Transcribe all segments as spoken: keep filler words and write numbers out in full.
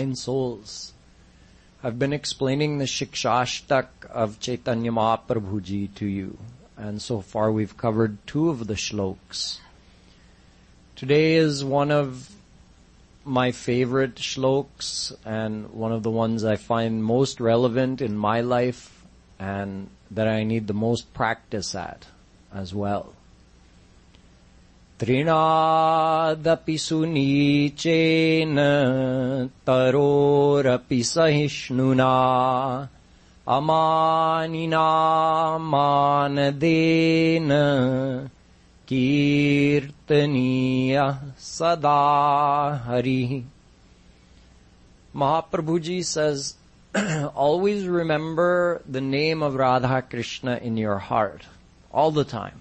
divine souls. I've been explaining the Shikshashtak of Chaitanya Mahaprabhuji to you, and so far we've covered two of the shlokas. Today is one of my favorite shlokas and one of the ones I find most relevant in my life and that I need the most practice at as well. Trinadapi sunichena tarorapi sahishnuna amanina manadena kirtaniya sada hari. Mahaprabhuji says, always remember the name of Radha Krishna in your heart, all the time.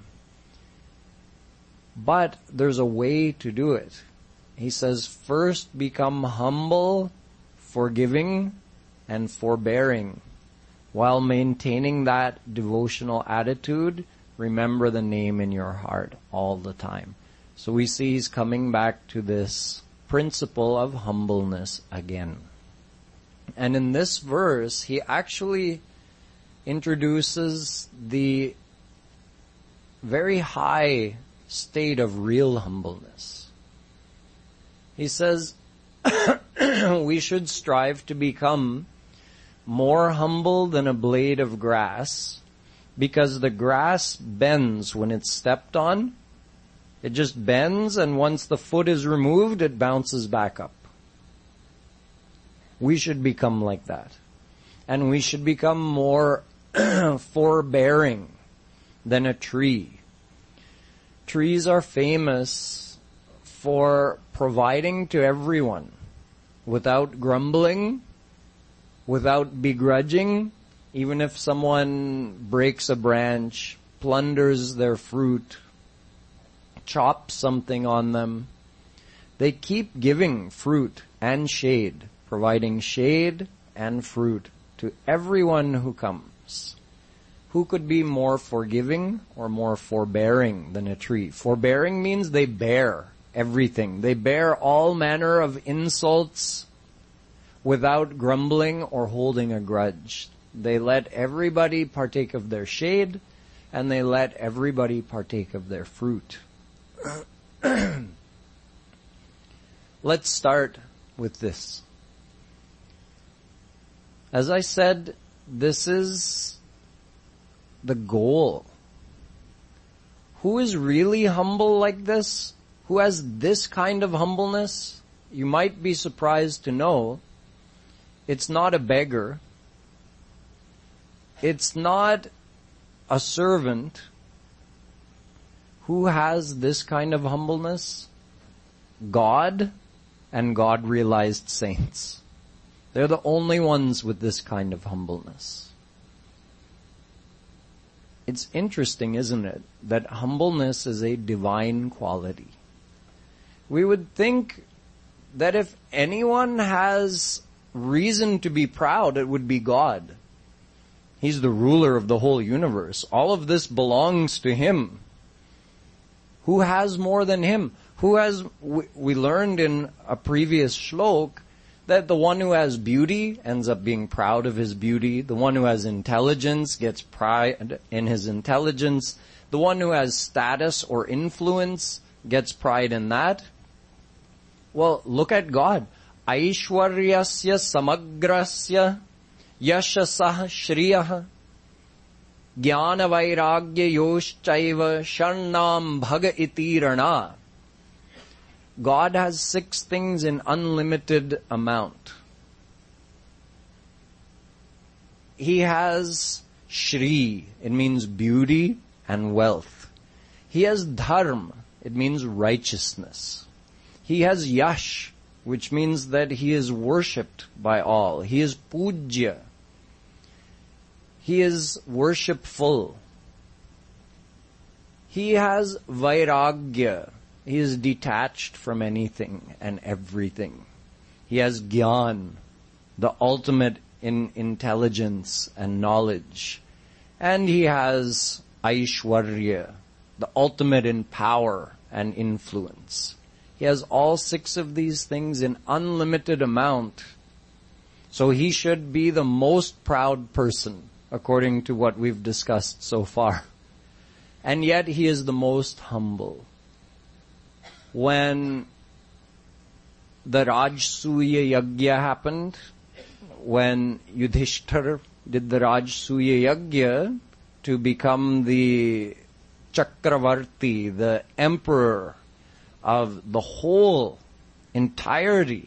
But there's a way to do it. He says, first become humble, forgiving, and forbearing. While maintaining that devotional attitude, remember the name in your heart all the time. So we see he's coming back to this principle of humbleness again. And in this verse, he actually introduces the very high state of real humbleness. He says, we should strive to become more humble than a blade of grass, because the grass bends when it's stepped on. It just bends, and once the foot is removed, it bounces back up. We should become like that. And we should become more forbearing than a tree. Trees are famous for providing to everyone without grumbling, without begrudging. Even if someone breaks a branch, plunders their fruit, chops something on them, they keep giving fruit and shade, providing shade and fruit to everyone who comes. Who could be more forgiving or more forbearing than a tree? Forbearing means they bear everything. They bear all manner of insults without grumbling or holding a grudge. They let everybody partake of their shade, and they let everybody partake of their fruit. Let's start with this. As I said, this is the goal. Who is really humble like this? Who has this kind of humbleness? You might be surprised to know it's not a beggar. It's not a servant. Who has this kind of humbleness? God and God-realized saints. They're the only ones with this kind of humbleness. It's interesting, isn't it, that humbleness is a divine quality. We would think that if anyone has reason to be proud, it would be God. He's the ruler of the whole universe. All of this belongs to Him. Who has more than Him? Who has, we, we learned in a previous shlok that the one who has beauty ends up being proud of his beauty. The one who has intelligence gets pride in his intelligence. The one who has status or influence gets pride in that. Well, look at God. Aishwaryasya samagrasya yashasah shriyah jnana vairagya yoshchaiva sharnam bhaga iti rana. God has six things in unlimited amount. He has Shri, it means beauty and wealth. He has Dharma, it means righteousness. He has Yash, which means that he is worshipped by all. He is Pujya. He is worshipful. He has Vairagya. He is detached from anything and everything. He has Gyan, the ultimate in intelligence and knowledge. And he has Aishwarya, the ultimate in power and influence. He has all six of these things in unlimited amount, So he should be the most proud person, according to what we've discussed so far. And yet he is the most humble. When the Rajsuya Yagya happened, when Yudhishthir did the Rajsuya Yagya to become the Chakravarti, the emperor of the whole entirety,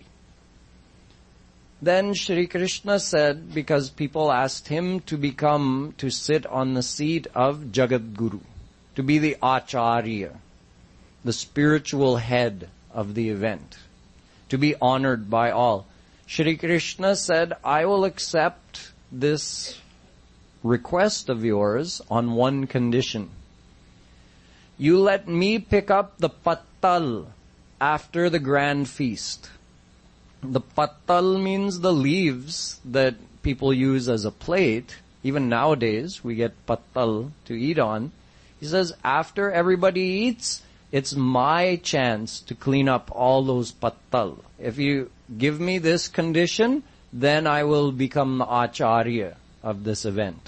then Shri Krishna said, because people asked him to become, to sit on the seat of Jagat Guru, to be the Acharya, the spiritual head of the event, to be honored by all. Shri Krishna said, I will accept this request of yours on one condition. You let me pick up the pattal after the grand feast. The pattal means the leaves that people use as a plate. Even nowadays, we get pattal to eat on. He says, after everybody eats, it's my chance to clean up all those pattal. If you give me this condition, then I will become the acharya of this event.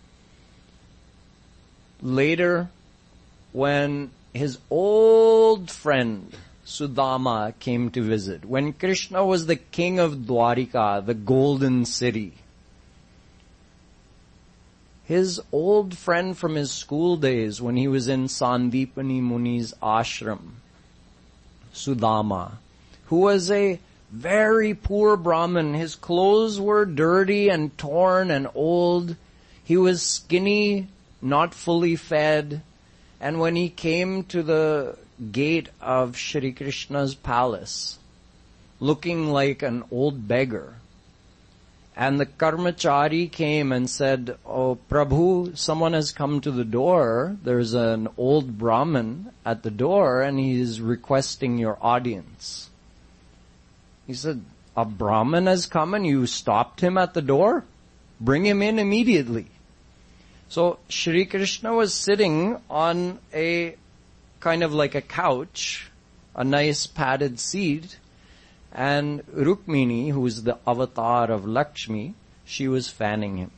Later, when his old friend Sudama came to visit, when Krishna was the king of Dwarika, the golden city, his old friend from his school days when he was in Sandipani Muni's ashram, Sudama, who was a very poor Brahmin. His clothes were dirty and torn and old. He was skinny, not fully fed. And when he came to the gate of Shri Krishna's palace, looking like an old beggar, and the Karmachari came and said, oh, Prabhu, someone has come to the door. There's an old Brahmin at the door and he's requesting your audience. He said, a Brahmin has come and you stopped him at the door? Bring him in immediately. So Shri Krishna was sitting on a kind of like a couch, a nice padded seat, and Rukmini, who is the avatar of Lakshmi, she was fanning him.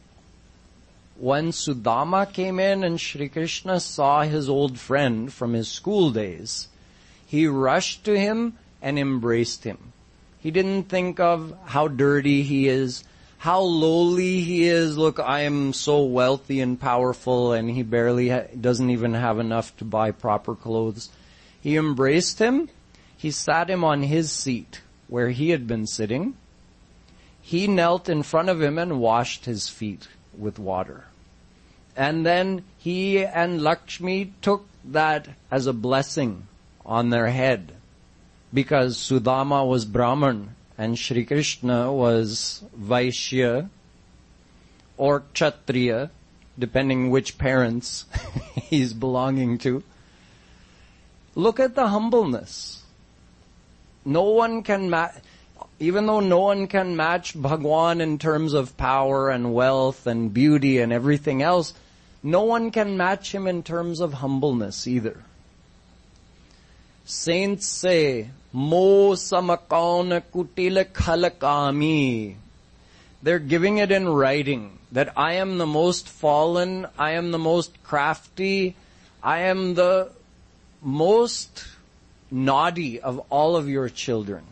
When Sudama came in and Shri Krishna saw his old friend from his school days, he rushed to him and embraced him. He didn't think of how dirty he is, how lowly he is. Look, I am so wealthy and powerful, and he barely ha- doesn't even have enough to buy proper clothes. He embraced him. He sat him on his seat where he had been sitting. He knelt in front of him and washed his feet with water. And then he and Lakshmi took that as a blessing on their head, because Sudama was Brahman and Shri Krishna was Vaishya or Kshatriya, depending which parents he's belonging to. Look at the humbleness. No one can match, even though no one can match Bhagwan in terms of power and wealth and beauty and everything else, no one can match him in terms of humbleness either. Saints say, Mo samakaun kutil khalakami. They're giving it in writing, that I am the most fallen, I am the most crafty, I am the most naughty of all of your children.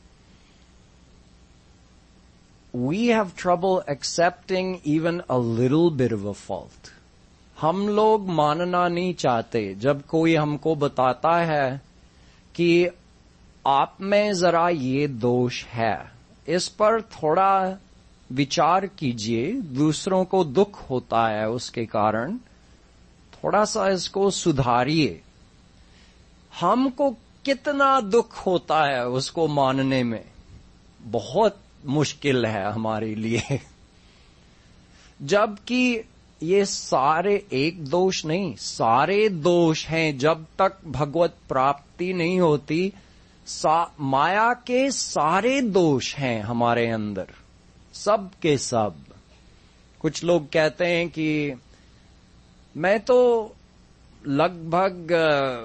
We have trouble accepting even a little bit of a fault. हम लोग मानना नहीं चाहते जब कोई हमको बताता है कि आप में जरा ये दोष है, इस पर थोड़ा विचार कीजिए, दूसरों को दुख होता है उसके कारण, थोड़ा सा इसको सुधारिए. हमको कितना दुख होता है उसको मानने में, बहुत मुश्किल है हमारे लिए. जबकि ये सारे एक दोष नहीं, सारे दोष हैं. जब तक भगवत प्राप्ति नहीं होती, माया के सारे दोष हैं हमारे अंदर, सब के सब. कुछ लोग कहते हैं कि मैं तो लगभग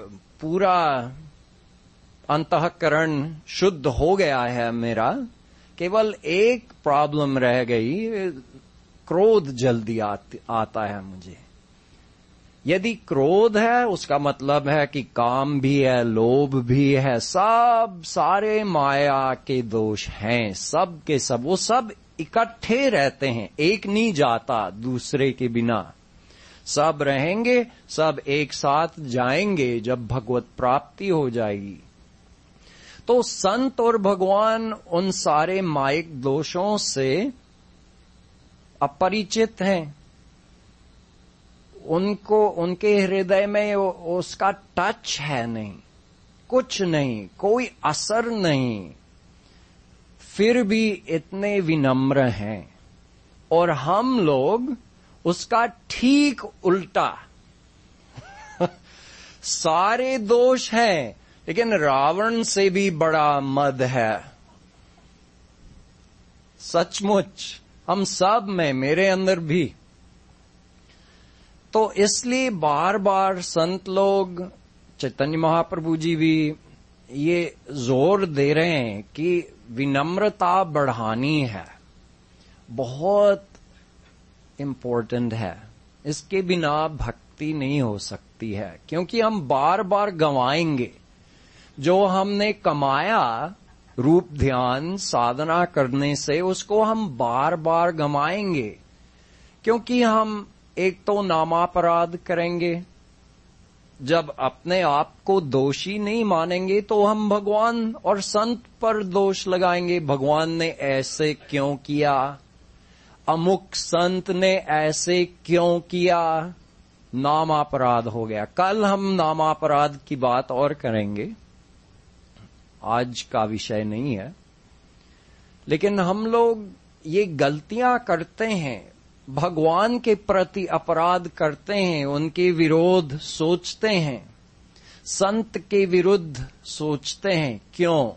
पूरा अंतःकरण शुद्ध हो गया है मेरा, केवल एक प्रॉब्लम रह गई, क्रोध जल्दी आता है मुझे। यदि क्रोध है उसका मतलब है कि काम भी है, लोभ भी है, सब सारे माया के दोष हैं, सब के सब, वो सब इकट्ठे रहते हैं, एक नहीं जाता दूसरे के बिना। सब रहेंगे, सब एक साथ जाएंगे जब भगवत प्राप्ति हो जाएगी। तो संत और भगवान उन सारे मायिक दोषों से अपरिचित हैं। उनको, उनके हृदय में उसका टच है नहीं, कुछ नहीं, कोई असर नहीं, फिर भी इतने विनम्र हैं। और हम लोग उसका ठीक उल्टा सारे दोष हैं, लेकिन रावण से भी बड़ा मद है। सचमुच हम सब में, मेरे अंदर भी। तो इसलिए बार बार संत लोग, चैतन्य महाप्रभु जी भी ये जोर दे रहे हैं कि विनम्रता बढ़ानी है, बहुत इम्पोर्टेंट है। इसके बिना भक्ति नहीं हो सकती है, क्योंकि हम बार बार गंवाएंगे जो हमने कमाया रूप ध्यान साधना करने से, उसको हम बार बार गंवाएंगे। क्योंकि हम एक तो नामापराध करेंगे, जब अपने आप को दोषी नहीं मानेंगे तो हम भगवान और संत पर दोष लगाएंगे। भगवान ने ऐसे क्यों किया, अमुक संत ने ऐसे क्यों किया, नामापराध हो गया। कल हम नामापराध की बात और करेंगे, आज का विषय नहीं है। लेकिन हम लोग ये गलतियां करते हैं, भगवान के प्रति अपराध करते हैं, उनके विरोध सोचते हैं, संत के विरुद्ध सोचते हैं। क्यों?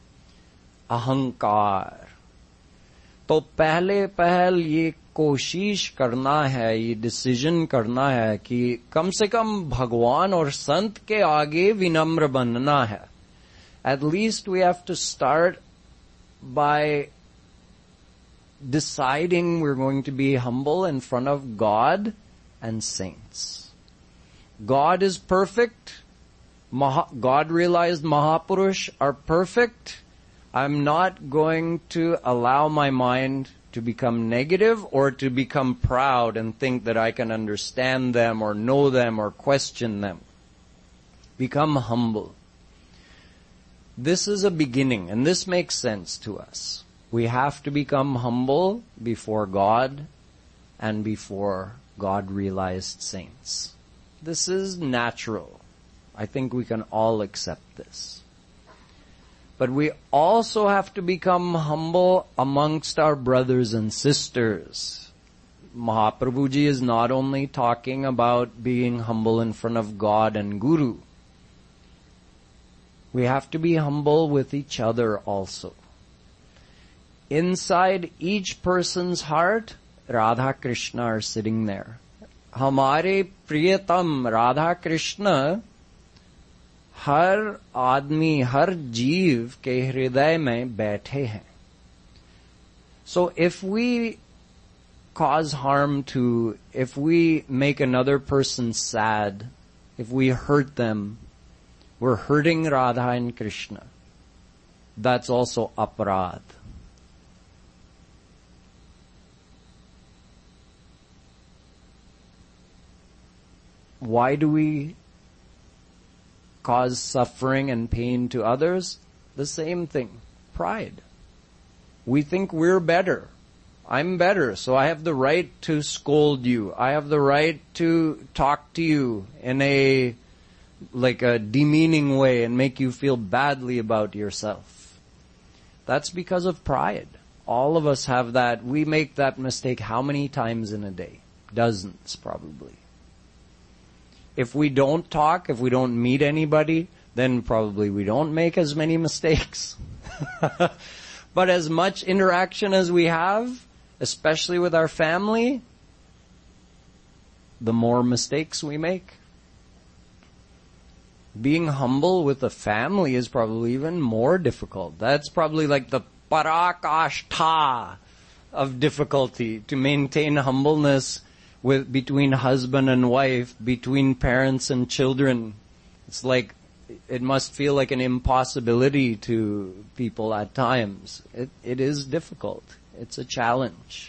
अहंकार। तो पहले पहल ये कोशिश करना है, ये डिसीजन करना है कि कम से कम भगवान और संत के आगे विनम्र बनना है। At least we have to start by deciding we're going to be humble in front of God and saints. God is perfect. Maha, God realized Mahapurush are perfect. I'm not going to allow my mind to become negative or to become proud and think that I can understand them or know them or question them. Become humble. This is a beginning, and this makes sense to us. We have to become humble before God and before God-realized saints. This is natural. I think we can all accept this. But we also have to become humble amongst our brothers and sisters. Mahaprabhu ji is not only talking about being humble in front of God and Guru. We have to be humble with each other also. Inside each person's heart, Radha Krishna are sitting there. हमारे प्रियतम राधा कृष्ण हर आदमी, हर जीव के हृदय में बैठे हैं. So if we cause harm to, if we make another person sad, if we hurt them, we're hurting Radha and Krishna. That's also aparad. Why do we cause suffering and pain to others? The same thing. Pride. We think we're better. I'm better, so I have the right to scold you. I have the right to talk to you in a, like a demeaning way and make you feel badly about yourself. That's because of pride. All of us have that. We make that mistake how many times in a day? Dozens, probably. If we don't talk, if we don't meet anybody, then probably we don't make as many mistakes. But as much interaction as we have, especially with our family, the more mistakes we make. Being humble with a family is probably even more difficult. That's probably like the parakashtha of difficulty to maintain humbleness with between husband and wife, between parents and children. It's like, it must feel like an impossibility to people at times. It, it is difficult. It's a challenge.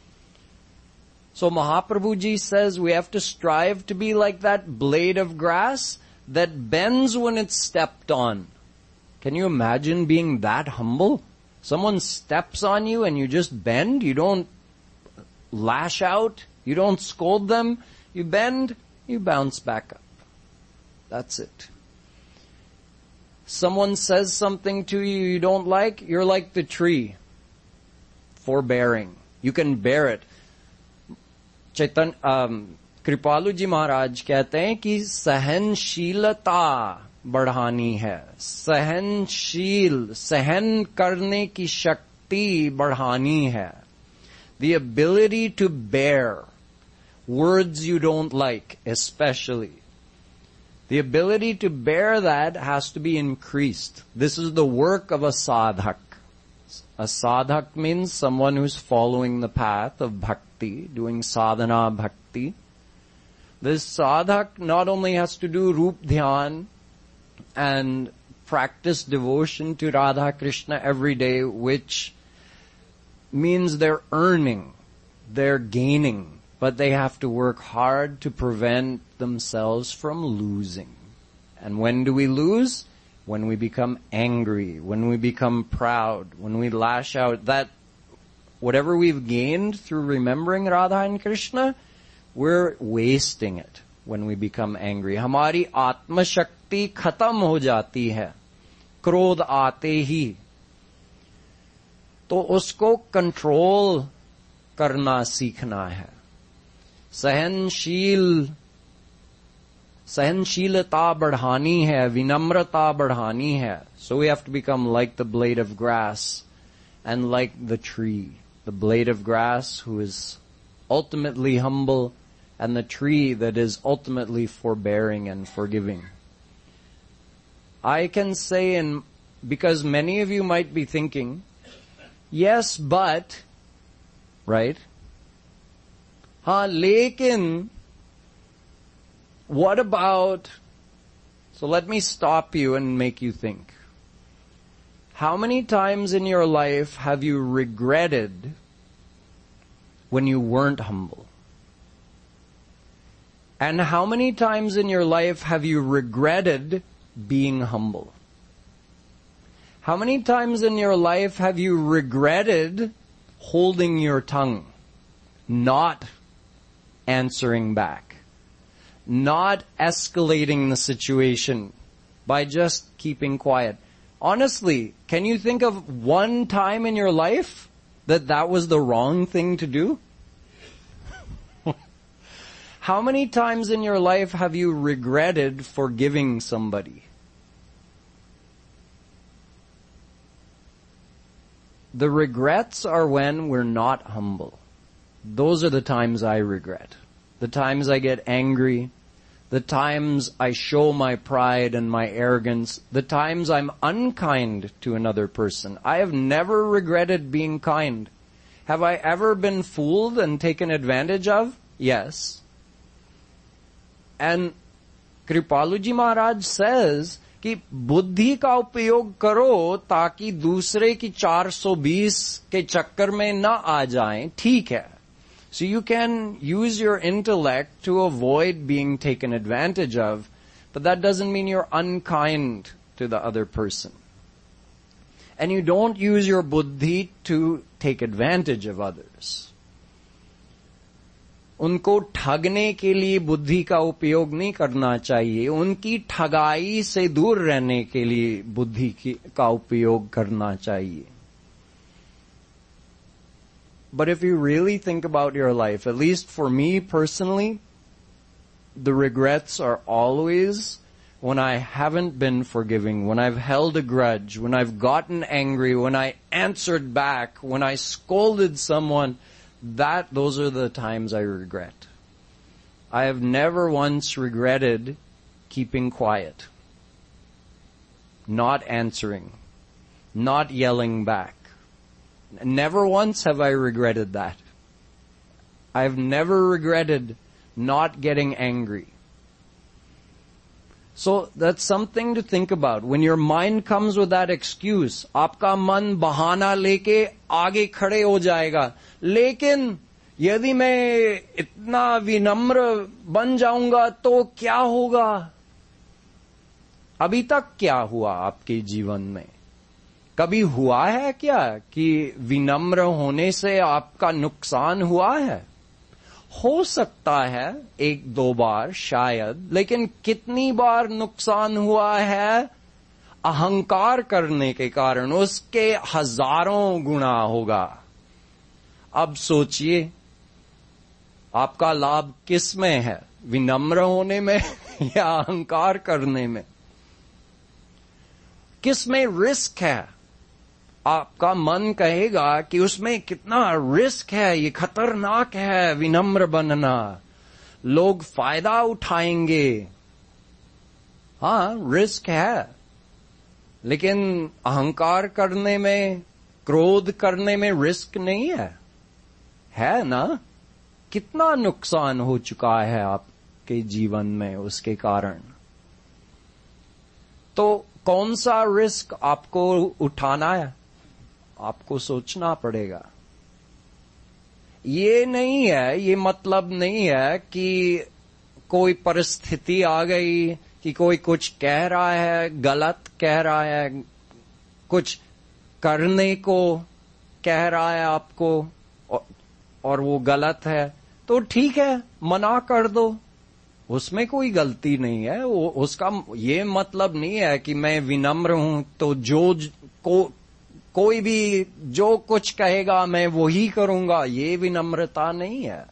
So Mahaprabhuji says we have to strive to be like that blade of grass that bends when it's stepped on. Can you imagine being that humble? Someone steps on you and you just bend. You don't lash out. You don't scold them. You bend, you bounce back up. That's it. Someone says something to you you don't like, you're like the tree. Forbearing. You can bear it. Chaitan, um, Kripalu ji Maharaj कहते हैं कि सहनशीलता बढ़ानी है. सहनशील, सहन करने की शक्ति बढ़ानी है. The ability to bear words you don't like, especially. The ability to bear that has to be increased. This is the work of a sadhak. A sadhak means someone who's following the path of bhakti, doing sadhana bhakti. This sadhak not only has to do rup dhyan and practice devotion to Radha Krishna every day, which means they're earning, they're gaining, but they have to work hard to prevent themselves from losing. And when do we lose? When we become angry, when we become proud, when we lash out. That whatever we've gained through remembering Radha and Krishna, we're wasting it when we become angry. हमारी आत्म शक्ति खत्म हो जाती है क्रोध आते ही. तो उसको कंट्रोल करना सीखना है. सहनशील सहनशीलता बढ़ानी है, विनम्रता बढ़ानी है. So we have to become like the blade of grass and like the tree. The blade of grass who is ultimately humble and the tree that is ultimately forbearing and forgiving. I can say, in, because many of you might be thinking, yes, but, right? Ha, lekin, what about, so let me stop you and make you think. How many times in your life have you regretted when you weren't humble? And how many times in your life have you regretted being humble? How many times in your life have you regretted holding your tongue, not answering back, not escalating the situation by just keeping quiet? Honestly, can you think of one time in your life that that was the wrong thing to do? How many times in your life have you regretted forgiving somebody? The regrets are when we're not humble. Those are the times I regret. The times I get angry. The times I show my pride and my arrogance. The times I'm unkind to another person. I have never regretted being kind. Have I ever been fooled and taken advantage of? Yes. And Kripaluji Maharaj says कि बुद्धि का उपयोग करो ताकि दूसरे की चार सौ बीस के चक्कर में न आ जाएं. ठीक है. So you can use your intellect to avoid being taken advantage of, but that doesn't mean you're unkind to the other person. And you don't use your buddhi to take advantage of others. उनको ठगने के लिए बुद्धि का उपयोग नहीं करना चाहिए. उनकी ठगाई से दूर रहने के लिए बुद्धि की, का उपयोग करना चाहिए. But if you really think about your life, at least for me personally, the regrets are always when I haven't been forgiving, when I've held a grudge, when I've gotten angry, when I answered back, when I scolded someone. That, those are the times I regret. I have never once regretted keeping quiet, not answering, not yelling back, Never once have I regretted that. I've never regretted not getting angry. So that's something to think about. When your mind comes with that excuse, आपका मन बहाना लेके आगे खड़े हो जाएगा. लेकिन यदि मैं इतना विनम्र बन जाऊंगा तो क्या होगा? अभी तक क्या हुआ आपके जीवन में? कभी हुआ है क्या कि विनम्र होने से आपका नुकसान हुआ है? हो सकता है एक दो बार शायद, लेकिन कितनी बार नुकसान हुआ है अहंकार करने के कारण? उसके हजारों गुना होगा. अब सोचिए आपका लाभ किस में है, विनम्र होने में या अहंकार करने में? किस में रिस्क है? आपका मन कहेगा कि उसमें कितना रिस्क है, ये खतरनाक है विनम्र बनना, लोग फायदा उठाएंगे. हाँ, रिस्क है, लेकिन अहंकार करने में, क्रोध करने में रिस्क नहीं है, है ना? कितना नुकसान हो चुका है आपके जीवन में उसके कारण. तो कौन सा रिस्क आपको उठाना है, आपको सोचना पड़ेगा. ये नहीं है, ये मतलब नहीं है कि कोई परिस्थिति आ गई कि कोई कुछ कह रहा है, गलत कह रहा है, कुछ करने को कह रहा है आपको और वो गलत है, तो ठीक है, मना कर दो, उसमें कोई गलती नहीं है. वो उसका ये मतलब नहीं है कि मैं विनम्र हूं तो जो को कोई भी जो कुछ कहेगा मैं वही करूंगा. ये विनम्रता नहीं है.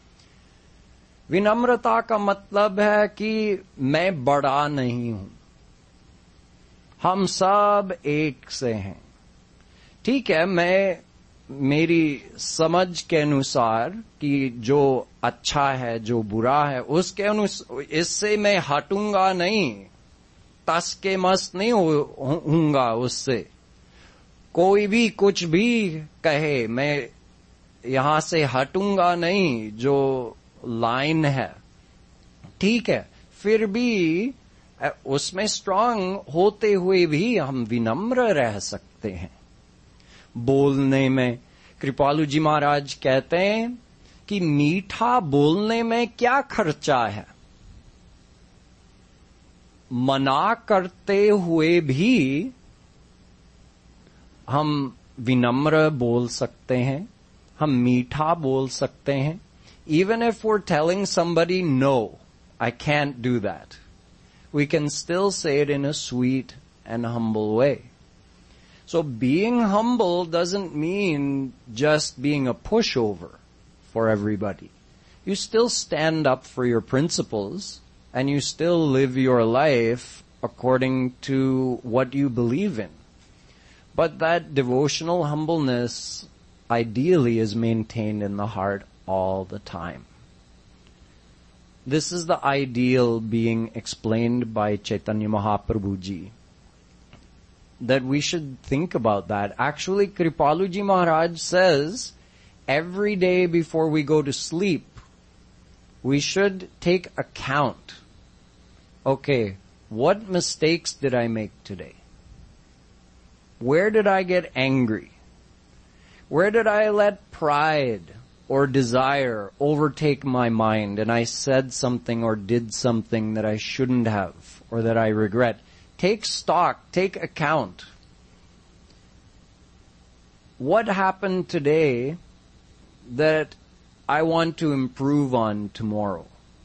विनम्रता का मतलब है कि मैं बड़ा नहीं हूं, हम सब एक से हैं. ठीक है, मैं मेरी समझ के अनुसार कि जो अच्छा है जो बुरा है उसके अनुसार, इससे मैं हटूंगा नहीं, तस के मस्त नहीं होऊंगा उससे. कोई भी कुछ भी कहे मैं यहां से हटूंगा नहीं, जो लाइन है. ठीक है, फिर भी उसमें स्ट्रांग होते हुए भी हम विनम्र रह सकते हैं. बोलने में कृपालु जी महाराज कहते हैं कि मीठा बोलने में क्या खर्चा है. मना करते हुए भी हम विनम्र बोल सकते हैं, हम मीठा बोल सकते हैं. Even if we're telling somebody, no, I can't do that, we can still say it in a sweet and humble way. So being humble doesn't mean just being a pushover for everybody. You still stand up for your principles and you still live your life according to what you believe in. But that devotional humbleness ideally is maintained in the heart all the time. This is the ideal being explained by Chaitanya Mahaprabhu ji. That we should think about that. Actually, Kripalu ji Maharaj says, every day before we go to sleep, we should take account. Okay, what mistakes did I make today? Where did I get angry? Where did I let pride or desire overtake my mind and I said something or did something that I shouldn't have or that I regret? Take stock, take account. What happened today that I want to improve on tomorrow?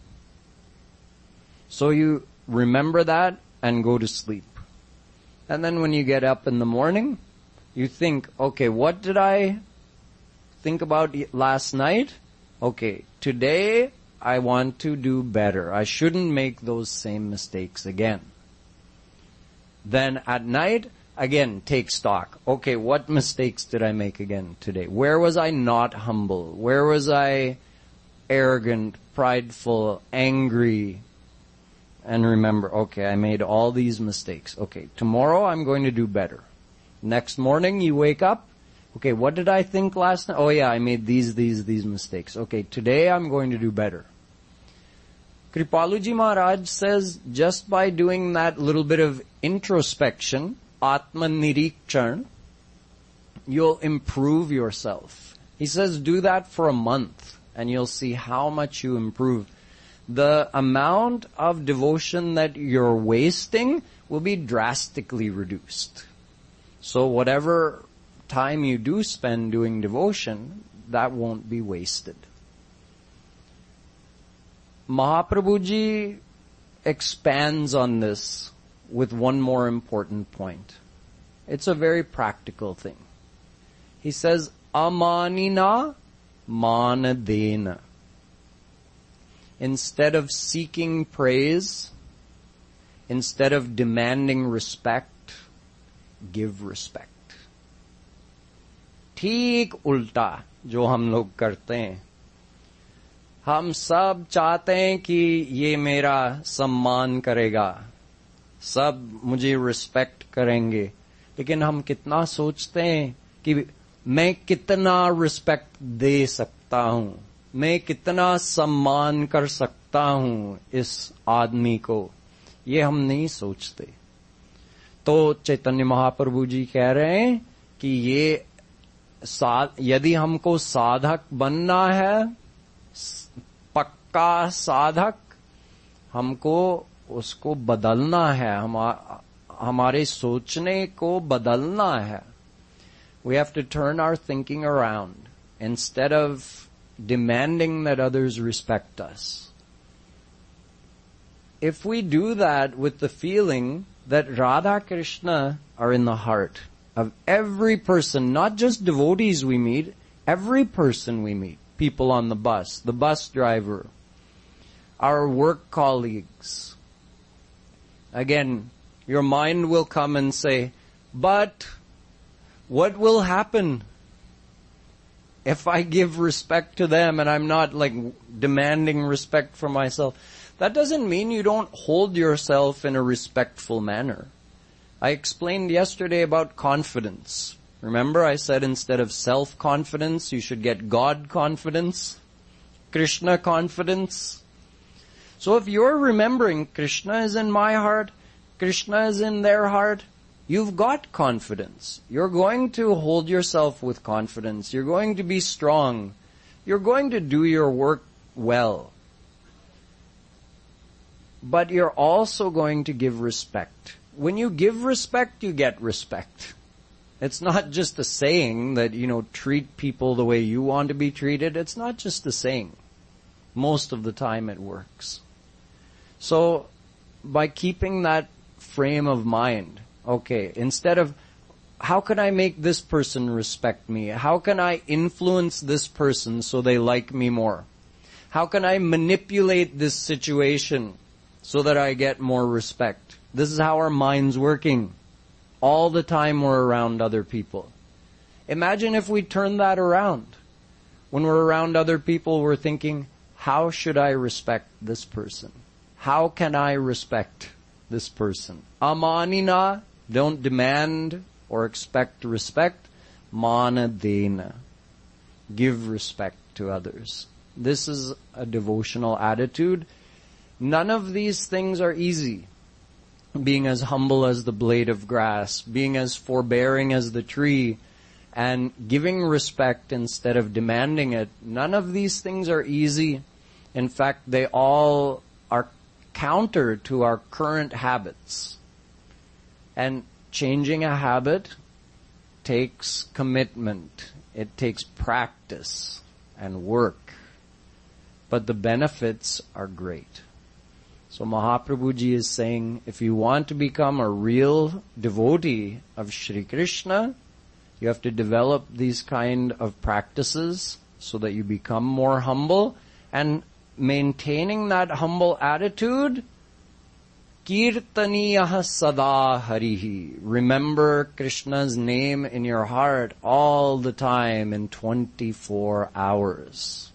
So you remember that and go to sleep. And then when you get up in the morning, you think, okay, what did I think about last night? Okay, today I want to do better. I shouldn't make those same mistakes again. Then at night, again, take stock. Okay, what mistakes did I make again today? Where was I not humble? Where was I arrogant, prideful, angry? And remember, okay, I made all these mistakes. Okay, tomorrow I'm going to do better. Next morning you wake up, Okay, what did I think last night? Oh yeah, I made these, these, these mistakes. Okay, today I'm going to do better. Kripaluji Maharaj says just by doing that little bit of introspection, Atma Nirikshan, you'll improve yourself. He says do that for a month and you'll see how much you improve. The amount of devotion that you're wasting will be drastically reduced. So whatever time you do spend doing devotion, that won't be wasted. Mahaprabhuji expands on this with one more important point. It's a very practical thing. He says, amanina manadena. Instead of seeking praise, instead of demanding respect, give respect. ठीक उल्टा जो हम लोग करते हैं. हम सब चाहते हैं कि ये मेरा सम्मान करेगा, सब मुझे रिस्पेक्ट करेंगे, लेकिन हम कितना सोचते हैं कि मैं कितना रिस्पेक्ट दे सकता हूं, मैं कितना सम्मान कर सकता हूं इस आदमी को, ये हम नहीं सोचते. तो चैतन्य महाप्रभु जी कह रहे हैं कि ये यदि हमको साधक बनना है, पक्का साधक, हमको उसको बदलना है, हम, हमारे सोचने को बदलना है. We have to turn our thinking around instead of demanding that others respect us. If we do that with the feeling that Radha Krishna are in the heart of every person, not just devotees we meet, every person we meet, people on the bus, the bus driver, our work colleagues. Again, your mind will come and say, but what will happen if I give respect to them and I'm not like demanding respect for myself? That doesn't mean you don't hold yourself in a respectful manner. I explained yesterday about confidence. Remember I said instead of self-confidence, you should get God confidence, Krishna confidence. So if you're remembering Krishna is in my heart, Krishna is in their heart, you've got confidence. You're going to hold yourself with confidence. You're going to be strong. You're going to do your work well. But you're also going to give respect. When you give respect, you get respect. It's not just a saying that, you know, treat people the way you want to be treated. It's not just a saying. Most of the time it works. So, by keeping that frame of mind, okay, instead of, how can I make this person respect me? How can I influence this person so they like me more? How can I manipulate this situation so that I get more respect? This is how our mind's working. All the time we're around other people. Imagine if we turn that around. When we're around other people, we're thinking, how should I respect this person? How can I respect this person? Amanina, don't demand or expect respect. Manadena, give respect to others. This is a devotional attitude. None of these things are easy. Being as humble as the blade of grass, being as forbearing as the tree, and giving respect instead of demanding it. None of these things are easy. In fact, they all are counter to our current habits. And changing a habit takes commitment. It takes practice and work. But the benefits are great. So Mahaprabhuji is saying, if you want to become a real devotee of Shri Krishna, you have to develop these kind of practices so that you become more humble. And maintaining that humble attitude, Kirtaniyah sada harihi. Remember Krishna's name in your heart all the time in twenty-four hours.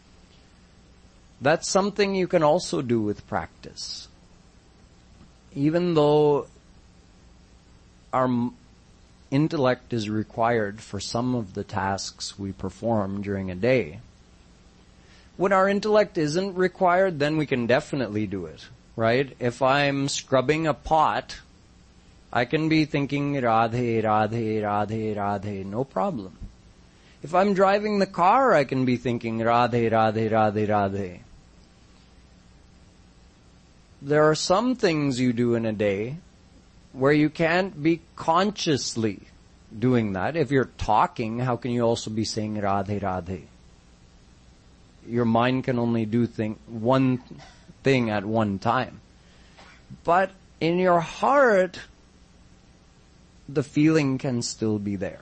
That's something you can also do with practice. Even though our intellect is required for some of the tasks we perform during a day. When our intellect isn't required, then we can definitely do it, right? If I'm scrubbing a pot, I can be thinking Radhe, Radhe, Radhe, Radhe, no problem. If I'm driving the car, I can be thinking Radhe, Radhe, Radhe, Radhe. There are some things you do in a day where you can't be consciously doing that. If you're talking, how can you also be saying Radhe, Radhe? Your mind can only do thing, one thing at one time. But in your heart, the feeling can still be there.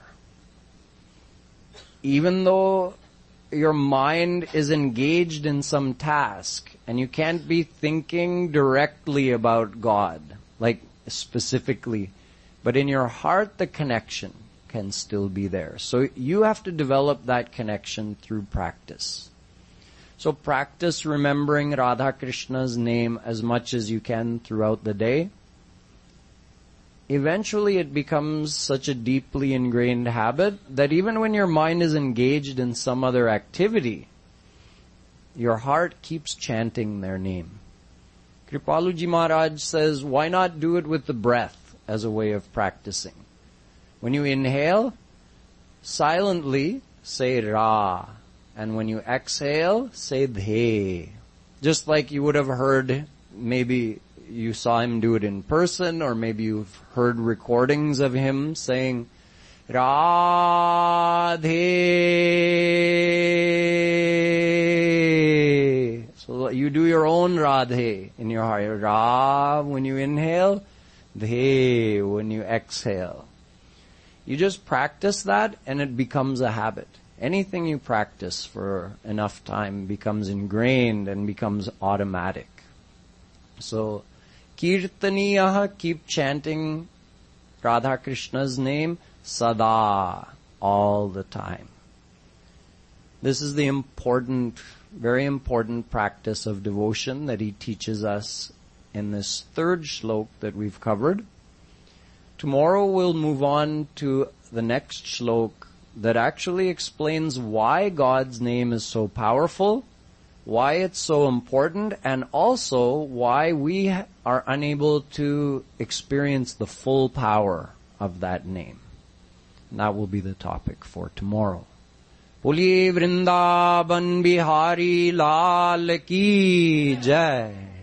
Even though your mind is engaged in some task and you can't be thinking directly about God, like specifically, but in your heart the connection can still be there. So you have to develop that connection through practice. So practice remembering Radha Krishna's name as much as you can throughout the day. Eventually it becomes such a deeply ingrained habit that even when your mind is engaged in some other activity, your heart keeps chanting their name. Kripaluji Maharaj says, why not do it with the breath as a way of practicing? When you inhale, silently say Ra. And when you exhale, say Dhe. Just like you would have heard, maybe you saw him do it in person, or maybe you've heard recordings of him saying Radhe. So you do your own Radhe in your heart. Ra when you inhale, Dhe when you exhale. You just practice that and it becomes a habit. Anything you practice for enough time becomes ingrained and becomes automatic. So, Kirtaniyaha, keep chanting Radha Krishna's name, Sada, all the time. This is the important, very important practice of devotion that he teaches us in this third shlok that we've covered. Tomorrow we'll move on to the next shlok that actually explains why God's name is so powerful, why it's so important, and also why we are unable to experience the full power of that name. And that will be the topic for tomorrow. Boliye Vrindavan Bihari Lal Ki Jai.